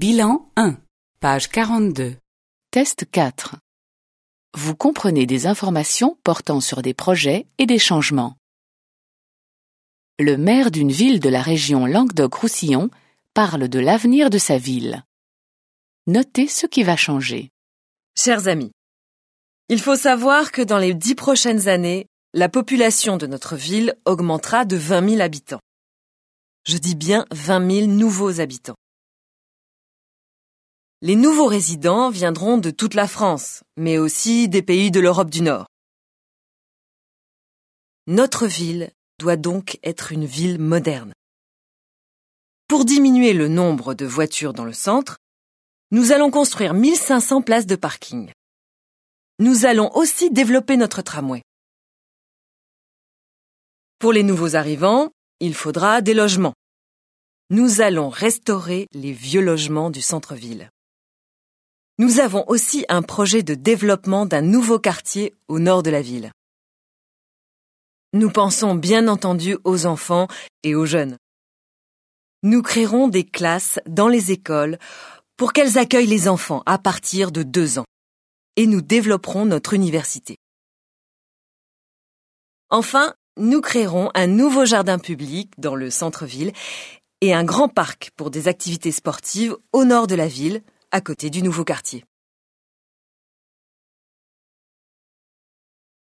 Bilan 1, page 42. Test 4. Vous comprenez des informations portant sur des projets et des changements. Le maire d'une ville de la région Languedoc-Roussillon parle de l'avenir de sa ville. Notez ce qui va changer. Chers amis, il faut savoir que dans les 10 prochaines années, la population de notre ville augmentera de 20 000 habitants. Je dis bien 20 000 nouveaux habitants. Les nouveaux résidents viendront de toute la France, mais aussi des pays de l'Europe du Nord. Notre ville doit donc être une ville moderne. Pour diminuer le nombre de voitures dans le centre, nous allons construire 1500 places de parking. Nous allons aussi développer notre tramway. Pour les nouveaux arrivants, il faudra des logements. Nous allons restaurer les vieux logements du centre-ville. Nous avons aussi un projet de développement d'un nouveau quartier au nord de la ville. Nous pensons bien entendu aux enfants et aux jeunes. Nous créerons des classes dans les écoles pour qu'elles accueillent les enfants à partir de 2 ans. Et nous développerons notre université. Enfin, nous créerons un nouveau jardin public dans le centre-ville et un grand parc pour des activités sportives au nord de la ville, à côté du nouveau quartier.